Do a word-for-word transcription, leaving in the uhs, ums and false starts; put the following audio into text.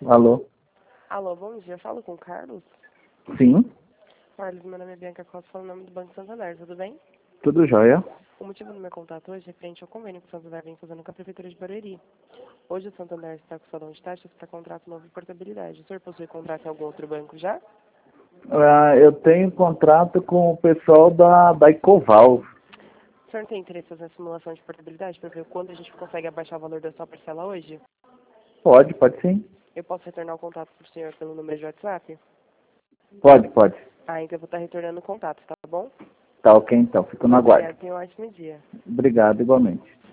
Alô? Alô, bom dia. Falo com o Carlos? Sim, Carlos, meu nome é Bianca Costa, falo em nome do Banco Santander, tudo bem? tudo jóia. O motivo do meu contato hoje é referente ao convênio que o Santander vem fazendo com a Prefeitura de Barueri. Hoje o Santander está com o salão de taxas para contrato novo de portabilidade. O senhor possui contrato em algum outro banco já? Ah, eu tenho contrato com o pessoal da, da Ecoval. O senhor tem interesse em fazer a simulação de portabilidade para ver quando a gente consegue abaixar o valor da sua parcela hoje? Pode, pode sim. Eu posso retornar o contato para o senhor pelo número de WhatsApp? Pode, pode. Ah, então eu vou estar retornando o contato, tá bom? Tá ok então, fico no aguardo. Obrigada, tenha um ótimo dia. Obrigado, igualmente.